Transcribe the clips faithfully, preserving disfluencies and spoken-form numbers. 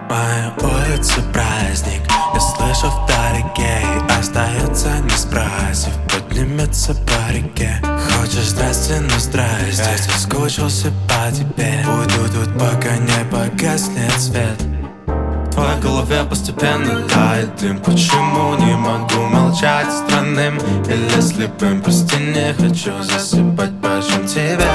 Моя улица праздник, я слышу вдалеке и остается не спросив, поднимется по реке. Хочешь здрасте, ну здрасте, я соскучился по тебе. Буду тут, пока не погаснет свет. В твоей голове постепенно тает дым. Почему не могу молчать странным или слепым? Прости, не хочу засыпать пальцем тебя.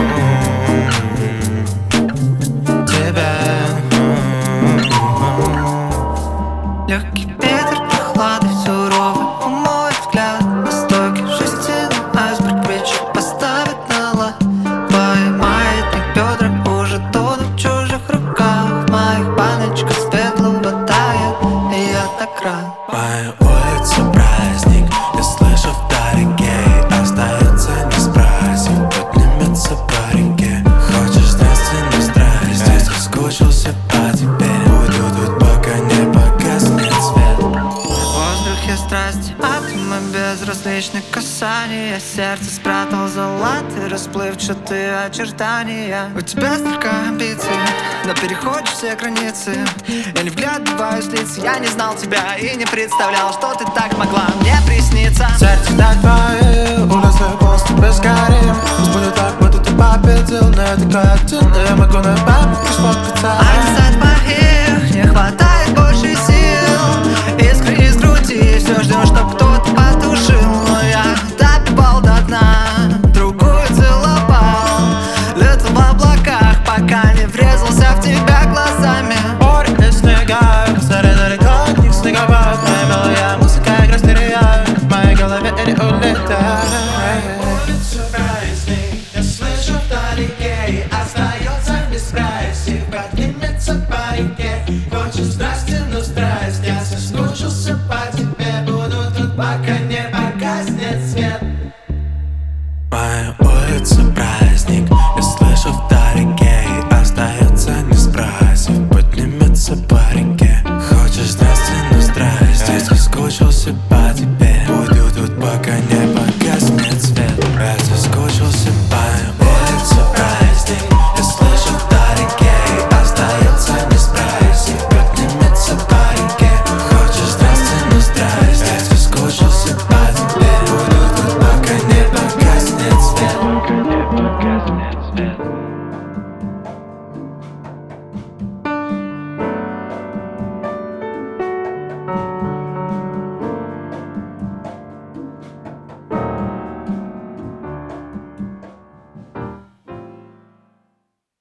Легкий ветер, прохладный, суровый мой взгляд. На стойке жестяной айсберг вечер поставит на лад. Твои маятник бедра уже тонут в чужих руках. В моих баночках светлого тает, и я так рад. Моя улица праздник, я слышу вдалеке и остается не спросив, поднимется по реке. Хочешь здрасте, ну здрасте, я соскучился по тебе. Буду тут, пока не погаснет свет. В воздухе страсти, атомы безразличных касаний. Сердце спрятал золотые расплывчатые очертания. У тебя столько амбиций, но переходишь все границы. Я не вглядываюсь в лица, я не знал тебя и не представлял, что ты так могла мне присниться. Сердце так твои улицы просто бескорим. Пусть будет так, будто ты победил, но я такой один, и я могу на память лишь фоткаться. А не за твои